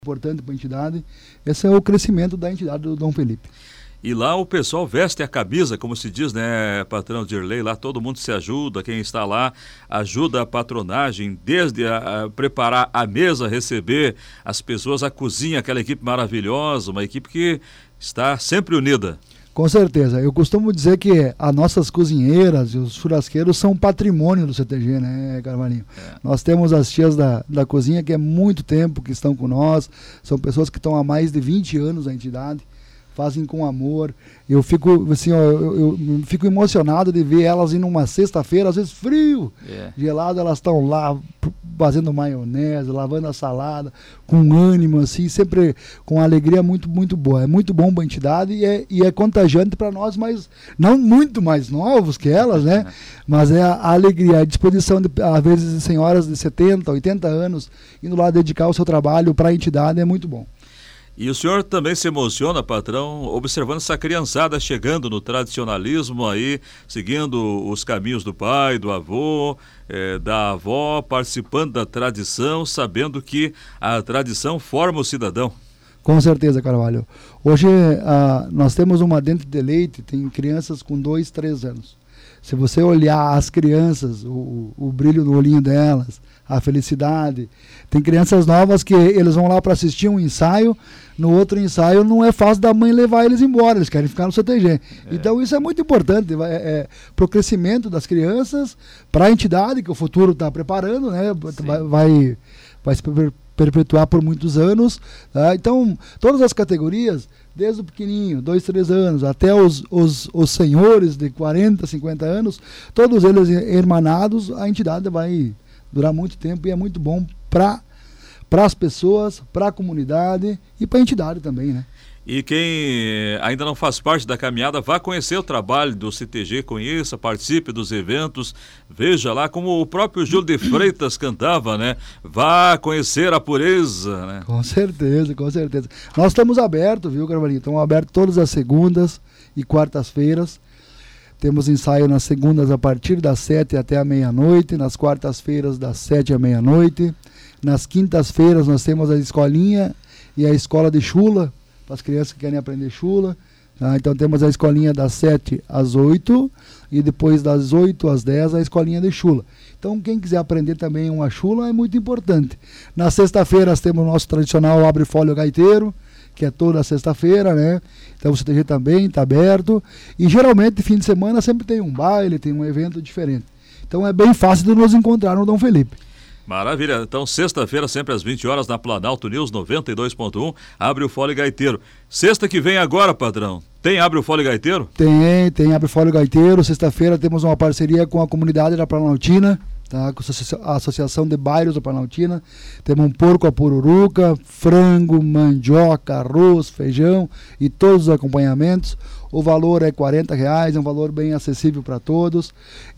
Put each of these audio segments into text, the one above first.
importante para a entidade. Esse é o crescimento da entidade do Dom Felipe. E lá o pessoal veste a camisa, como se diz, né, patrão Dirley? Lá todo mundo se ajuda, quem está lá ajuda a patronagem, desde a preparar a mesa, receber as pessoas, a cozinha, aquela equipe maravilhosa, uma equipe que está sempre unida. Com certeza. Eu costumo dizer que as nossas cozinheiras e os churrasqueiros são patrimônio do CTG, né, Carvalhinho? Nós temos as tias da cozinha que é muito tempo que estão com nós, são pessoas que estão há mais de 20 anos na entidade, fazem com amor. Eu fico assim, eu fico emocionado de ver elas indo numa sexta-feira, às vezes frio, gelado, elas estão lá fazendo maionese, lavando a salada, com ânimo, assim, sempre com uma alegria muito, muito boa. É muito bom para a entidade e é contagiante para nós, mas não muito mais novos que elas, né? Mas é a alegria, a disposição, às vezes, de senhoras de 70, 80 anos, indo lá dedicar o seu trabalho para a entidade, é muito bom. E o senhor também se emociona, patrão, observando essa criançada chegando no tradicionalismo aí, seguindo os caminhos do pai, do avô, da avó, participando da tradição, sabendo que a tradição forma o cidadão. Com certeza, Carvalho. Hoje nós temos uma dente de leite, tem crianças com 2, 3 anos. Se você olhar as crianças, o brilho no olhinho delas, a felicidade. Tem crianças novas que eles vão lá para assistir um ensaio, no outro ensaio não é fácil da mãe levar eles embora, eles querem ficar no CTG. Então isso é muito importante para o crescimento das crianças, para a entidade que o futuro está preparando, né? Vai se perpetuar por muitos anos. Tá? Então, todas as categorias, desde o pequenininho, 2, 3 anos, até os senhores de 40, 50 anos, todos eles hermanados, a entidade vai durar muito tempo e é muito bom para as pessoas, para a comunidade e para a entidade também, né? E quem ainda não faz parte da caminhada, vá conhecer o trabalho do CTG, conheça, participe dos eventos, veja lá como o próprio Júlio de Freitas cantava, né? Vá conhecer a pureza, né? Com certeza, com certeza. Nós estamos abertos, viu, Carvalhinho? Estamos abertos todas as segundas e quartas-feiras. Temos ensaio nas segundas a partir das 7 até a meia-noite, nas quartas-feiras das 7 à meia-noite. Nas quintas-feiras nós temos a escolinha e a escola de chula, para as crianças que querem aprender chula. Tá? Então temos a escolinha das 7 às 8 e depois das 8 às 10 a escolinha de chula. Então quem quiser aprender também uma chula é muito importante. Na sexta-feira temos o nosso tradicional abre folho gaiteiro, que é toda sexta-feira, né? Então o CTG também está aberto. E geralmente, fim de semana, sempre tem um baile, tem um evento diferente. Então é bem fácil de nos encontrar no Dom Felipe. Maravilha. Então, sexta-feira, sempre às 20 horas, na Planalto News 92.1, abre o Folho Gaiteiro. Sexta que vem agora, padrão, tem Abre o Folho Gaiteiro? Tem Abre o Folho Gaiteiro. Sexta-feira temos uma parceria com a comunidade da Planaltina, tá? Com a Associação de Bairros da Planaltina. Temos um porco a pururuca, frango, mandioca, arroz, feijão e todos os acompanhamentos. O valor é R$40, é um valor bem acessível para todos.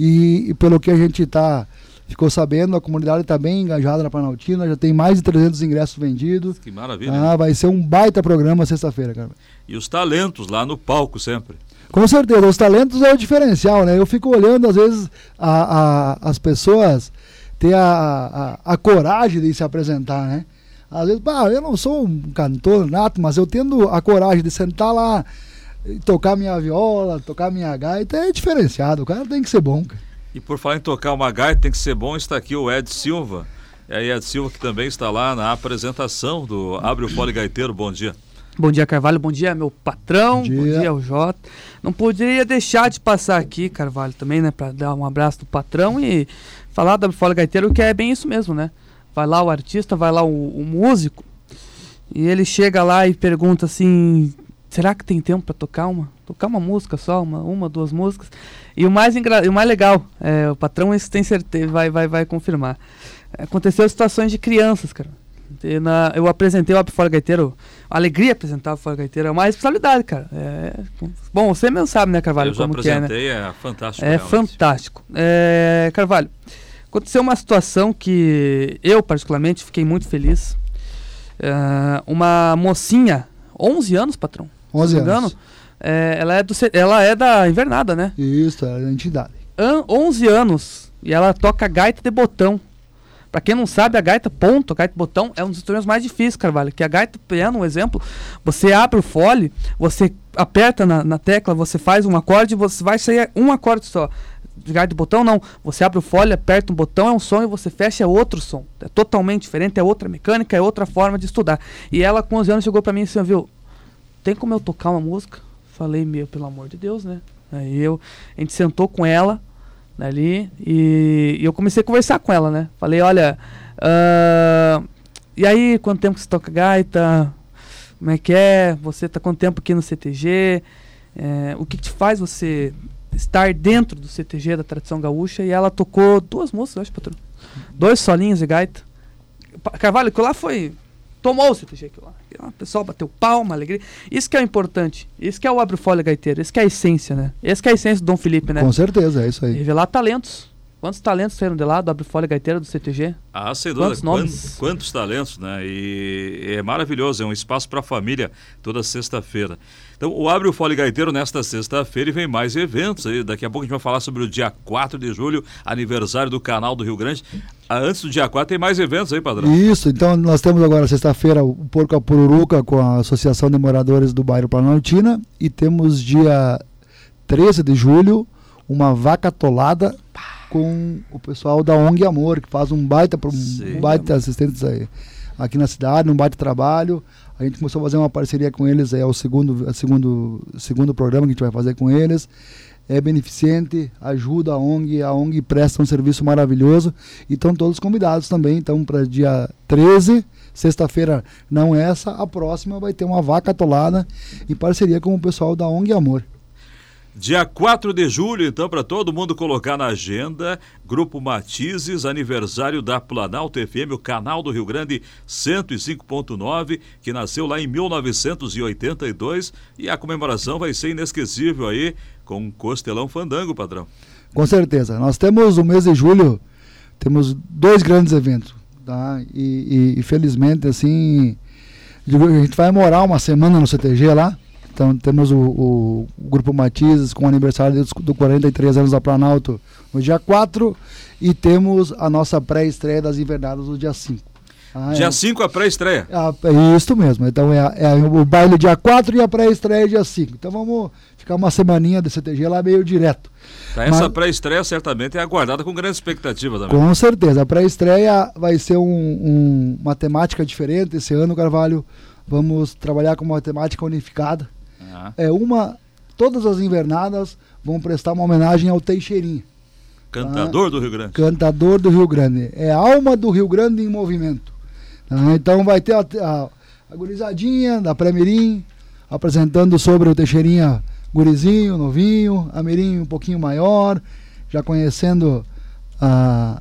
E pelo que a gente ficou sabendo, a comunidade está bem engajada na Planaltina, já tem mais de 300 ingressos vendidos. Que maravilha. Vai ser um baita programa sexta-feira, cara. E os talentos lá no palco sempre. Com certeza, os talentos é o diferencial, né? Eu fico olhando, às vezes, as pessoas ter a coragem de se apresentar, né? Às vezes, eu não sou um cantor nato, mas eu tendo a coragem de sentar lá, tocar minha viola, tocar minha gaita, é diferenciado, o cara tem que ser bom, cara. E por falar em tocar uma gaita, tem que ser bom, está aqui o Ed Silva. E aí, Ed Silva, que também está lá na apresentação do Abre o Folho Gaiteiro. Bom dia. Bom dia, Carvalho. Bom dia, meu patrão. Bom dia, o Jota. Não poderia deixar de passar aqui, Carvalho, também, né, para dar um abraço do patrão e falar do Abre o Folho Gaiteiro, que é bem isso mesmo, né? Vai lá o artista, vai lá o músico, e ele chega lá e pergunta assim: será que tem tempo para tocar uma música só, uma, 2 músicas? E o mais legal, o patrão, isso tem certeza, vai confirmar. Aconteceu situações de crianças, cara. Eu apresentei o Abre o Folho Gaiteiro, a alegria apresentar o Folho Gaiteiro é uma responsabilidade, cara. Bom, você mesmo sabe, né, Carvalho, como que é, né? É fantástico. É fantástico. Carvalho, aconteceu uma situação que eu, particularmente, fiquei muito feliz. Uma mocinha, 11 anos, patrão. 11 anos. Ela é da Invernada, né? Isso, é da entidade. 11 anos e ela toca gaita de botão. Pra quem não sabe, a gaita ponto, a gaita botão, é um dos instrumentos mais difíceis, Carvalho. Que a gaita piano, um exemplo, você abre o fole, você aperta na tecla, você faz um acorde, você vai sair um acorde só. De gaita de botão, não. Você abre o fole, aperta um botão, é um som, e você fecha, é outro som. É totalmente diferente, é outra mecânica, é outra forma de estudar. E ela, com 11 anos, chegou pra mim e disse, viu, tem como eu tocar uma música? Falei, pelo amor de Deus, né? Aí a gente sentou com ela ali e eu comecei a conversar com ela, né? Falei, olha, e aí, quanto tempo que você toca gaita? Como é que é? Você tá quanto tempo aqui no CTG? O que te faz você estar dentro do CTG da tradição gaúcha? E ela tocou 2 músicas, acho, patrão. 2 solinhos de gaita. Carvalho, que lá foi... Tomou o CTG aquilo lá. O pessoal bateu palma, alegria. Isso que é o importante. Isso que é o Abre o Fole Gaiteiro. Isso que é a essência, né? Esse que é a essência do Dom Felipe, né? Com certeza, é isso aí. Revelar talentos. Quantos talentos saíram de lá do Abre o Fole Gaiteiro do CTG? Ah, sem dúvida. Quantos talentos, né? E é maravilhoso. É um espaço para a família toda sexta-feira. Então, o Abre o Fole Gaiteiro nesta sexta-feira e vem mais eventos aí. Daqui a pouco a gente vai falar sobre o dia 4 de julho, aniversário do Canal do Rio Grande. Antes do dia 4 tem mais eventos aí, padrão. Isso, então nós temos agora sexta-feira o Porco a Pururuca com a Associação de Moradores do Bairro Planaltina, e temos dia 13 de julho uma vaca atolada com o pessoal da ONG Amor, que faz um baita assistentes aí, aqui na cidade, um baita trabalho. A gente começou a fazer uma parceria com eles, é o segundo programa que a gente vai fazer com eles. É beneficente, ajuda a ONG presta um serviço maravilhoso, e estão todos convidados também. Então, para dia 13, sexta-feira, não essa, a próxima vai ter uma vaca atolada em parceria com o pessoal da ONG Amor. Dia 4 de julho, então, para todo mundo colocar na agenda, Grupo Matizes, aniversário da Planalto FM, o canal do Rio Grande 105.9, que nasceu lá em 1982, e a comemoração vai ser inesquecível aí, com um costelão fandango, padrão. Com certeza. Nós temos no mês de julho, temos 2 grandes eventos, tá? E felizmente, assim, a gente vai morar uma semana no CTG lá. Então temos o Grupo Matizes com o aniversário do 43 anos da Planalto no dia 4, e temos a nossa pré-estreia das Invernadas no dia 5. Dia 5 a pré-estreia? É isso mesmo. Então é o baile dia 4 e a pré-estreia dia 5. Então vamos ficar uma semaninha do CTG lá meio direto. Tá, essa pré-estreia certamente é aguardada com grande expectativa também. Com certeza. A pré-estreia vai ser uma temática diferente esse ano, Carvalho. Vamos trabalhar com uma temática unificada. Todas as invernadas vão prestar uma homenagem ao Teixeirinha. Cantador do Rio Grande. Cantador do Rio Grande. É a alma do Rio Grande em movimento. Então vai ter a gurizadinha da Pré-Mirim apresentando sobre o Teixeirinha gurizinho, novinho, a Mirim um pouquinho maior, já conhecendo a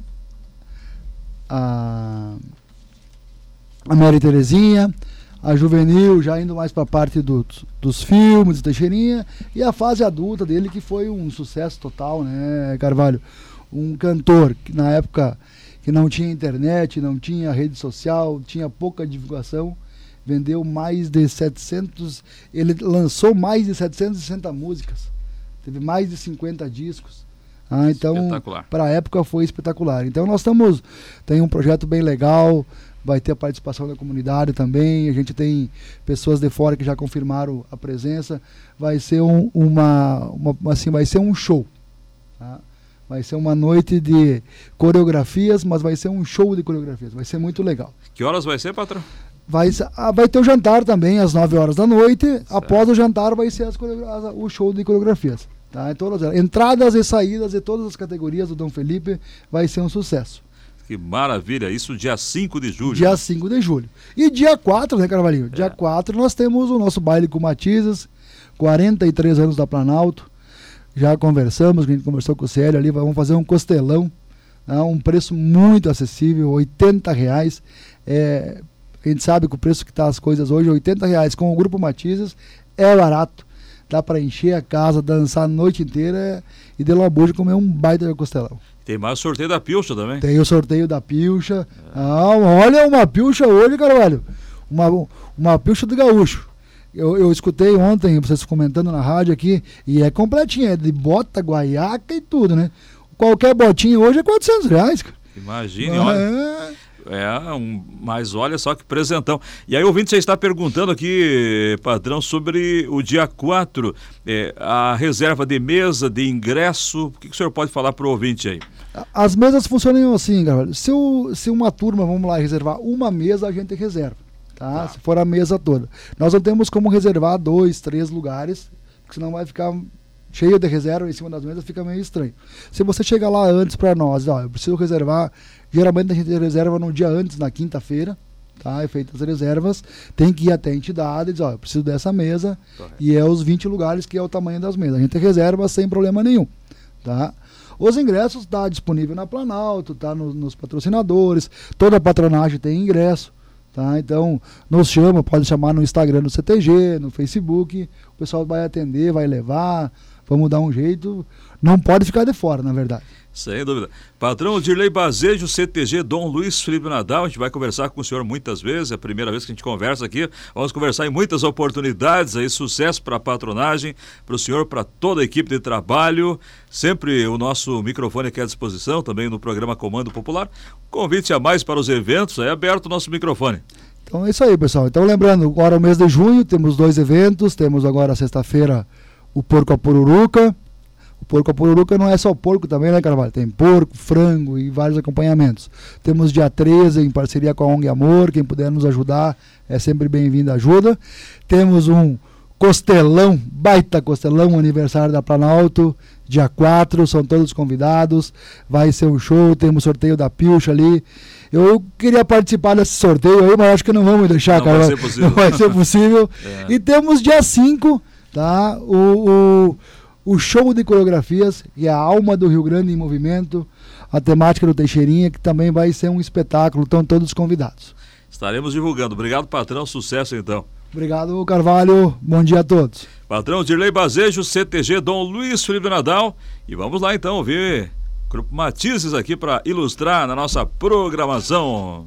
Mary Terezinha, a juvenil já indo mais para a parte dos filmes do Teixeirinha, e a fase adulta dele, que foi um sucesso total, né, Carvalho? Um cantor que na época que não tinha internet, não tinha rede social, tinha pouca divulgação, vendeu mais de 700, ele lançou mais de 760 músicas, teve mais de 50 discos. Então, para a época foi espetacular. Então tem um projeto bem legal, vai ter a participação da comunidade também, a gente tem pessoas de fora que já confirmaram a presença, vai ser vai ser um show, tá? Vai ser uma noite de coreografias, mas vai ser um show de coreografias, vai ser muito legal. Que horas vai ser, patrão? Vai ter o jantar também às 9 horas da noite, certo. Após o jantar vai ser o show de coreografias. Tá? Todas elas. Entradas e saídas de todas as categorias do Dom Felipe, vai ser um sucesso. Que maravilha, isso dia 5 de julho. Dia 5 de julho. E dia 4, né, Carvalhinho? Dia 4 nós temos o nosso baile com Matizes, 43 anos da Planalto. Já conversamos, a gente conversou com o Célio ali, vamos fazer um costelão, né, um preço muito acessível, R$80. A gente sabe que o preço que está as coisas hoje, R$80 com o Grupo Matizes, é barato. Dá para encher a casa, dançar a noite inteira e de labuja comer um baita de costelão. Tem mais o sorteio da pilcha também. Tem o sorteio da pilcha. Olha uma pilcha hoje, Carvalho. Uma pilcha do gaúcho. Eu escutei ontem vocês comentando na rádio aqui, e é completinha, é de bota, guaiaca e tudo, né? Qualquer botinha hoje é R$400, cara. Imagine, olha. Mas olha só que presentão. E aí o ouvinte já está perguntando aqui, patrão, sobre o dia 4, a reserva de mesa, de ingresso. O que o senhor pode falar para o ouvinte aí? As mesas funcionam assim, galera. Se uma turma, vamos lá, reservar uma mesa, a gente reserva, tá? Se for a mesa toda. Nós não temos como reservar 2, 3 lugares, porque senão vai ficar cheio de reserva em cima das mesas, fica meio estranho. Se você chegar lá antes para nós, ó, eu preciso reservar. Geralmente a gente reserva no dia antes, na quinta-feira, tá? É feita as reservas, tem que ir até a entidade e dizer, ó, eu preciso dessa mesa, e é os 20 lugares que é o tamanho das mesas. A gente reserva sem problema nenhum, tá? Os ingressos tá disponível na Planalto, tá nos patrocinadores, toda a patronagem tem ingresso, tá? Então, nos chama, pode chamar no Instagram do CTG, no Facebook, o pessoal vai atender, vai levar, vamos dar um jeito, não pode ficar de fora, na verdade. Sem dúvida. Patrão Dirley Bazejo, CTG Dom Luiz Felipe Nadal, a gente vai conversar com o senhor muitas vezes, é a primeira vez que a gente conversa aqui, vamos conversar em muitas oportunidades, aí sucesso para a patronagem, para o senhor, para toda a equipe de trabalho, sempre o nosso microfone aqui à disposição, também no programa Comando Popular, convite a mais para os eventos, é aberto o nosso microfone. Então é isso aí, pessoal. Então lembrando, agora é o mês de junho, temos 2 eventos, temos agora sexta-feira o Porco a Pururuca. O Porco a Pururuca não é só porco também, né, Carvalho? Tem porco, frango e vários acompanhamentos. Temos dia 13 em parceria com a ONG Amor, quem puder nos ajudar é sempre bem-vindo a ajuda. Temos um costelão, baita costelão, aniversário da Planalto, dia 4, são todos convidados, vai ser um show, temos sorteio da Pilcha ali. Eu queria participar desse sorteio aí, mas acho que não vamos deixar, não Carvalho. Vai ser possível. Não vai ser possível. E temos dia 5, tá? O show de coreografias, que é a alma do Rio Grande em movimento, a temática do Teixeirinha, que também vai ser um espetáculo, estão todos convidados. Estaremos divulgando. Obrigado, patrão, sucesso então. Obrigado, Carvalho, bom dia a todos. Patrão Dirley Bazejo, CTG Dom Luiz Felipe Nadal, e vamos lá então ouvir Grupo Matizes aqui para ilustrar na nossa programação.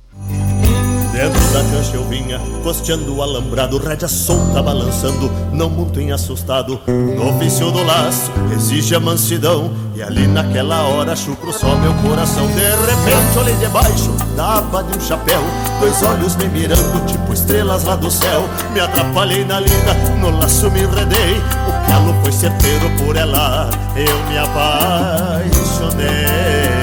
Dentro da cancha eu vinha, costeando o alambrado, rédea solta balançando, não muito em assustado. No ofício do laço exige a mansidão, e ali naquela hora chucro só meu coração. De repente olhei debaixo da aba de um chapéu, 2 olhos me mirando, tipo estrelas lá do céu. Me atrapalhei na lida, no laço me enredei, o calo foi certeiro, por ela eu me apaixonei.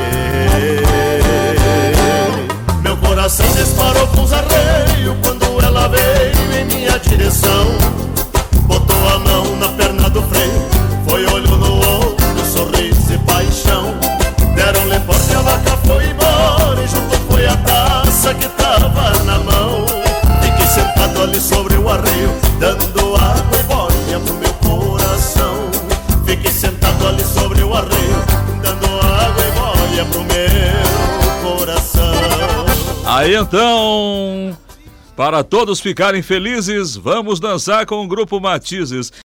Meu coração disparou com os arreios quando ela veio em minha direção. Botou a mão na perna do freio, foi olho no olho, sorriso e paixão. Deram-lhe porte, a vaca foi embora e junto foi a taça que tava na mão. Fiquei sentado ali sobre o arreio, dando água e boia pro meu coração. Fiquei sentado ali sobre o arreio, dando água e boia pro meu coração. Aí então, para todos ficarem felizes, vamos dançar com o Grupo Matizes.